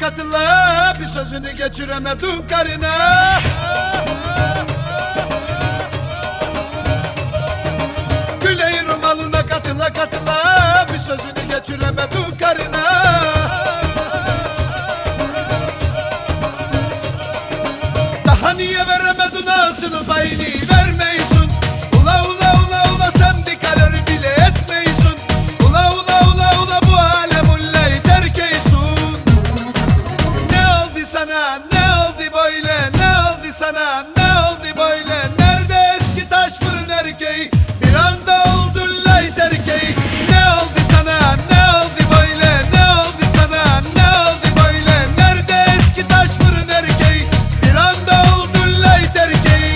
katıla bir sözünü geçiremedin karına. Güney Rumalına katıla katıla bir sözünü geçiremedin karına. Daha niye veremedin ağzını payını vermeyisun? Ula ula ula ula sen bir kalori bile etmeyisun. Ula ula ula ula bu alem ullay terk eysun. Ne oldu sana, ne oldu böyle, ne oldu sana, ne oldu böyle? Nerede eski taş fırın erkeği, bir anda oldun lay terkeği. Ne oldu sana, ne oldu böyle, ne oldu sana, ne oldu böyle? Nerede eski taş fırın erkeği, bir anda oldun lay terkeği.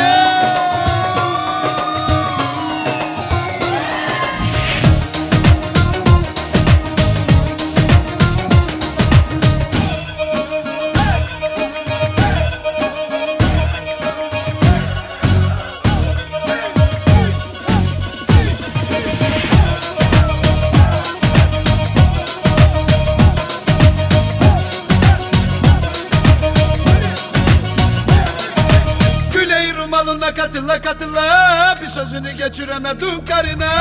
Güney Rumalına katıla katıla bir sözünü geçiremedin karına.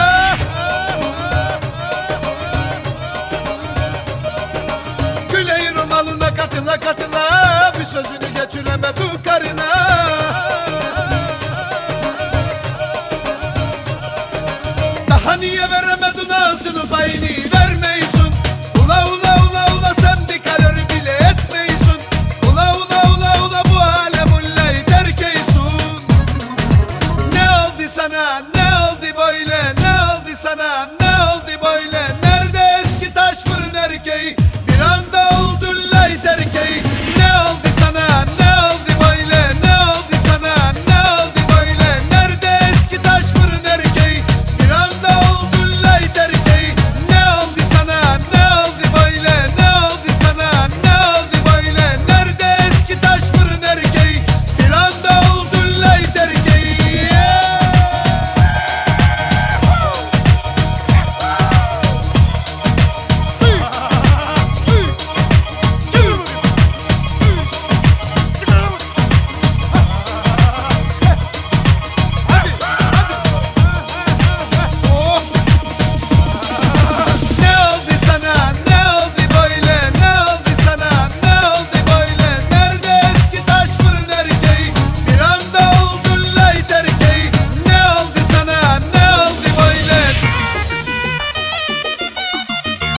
Güney Rumalına katıla katıla bir sözünü geçiremedin karına.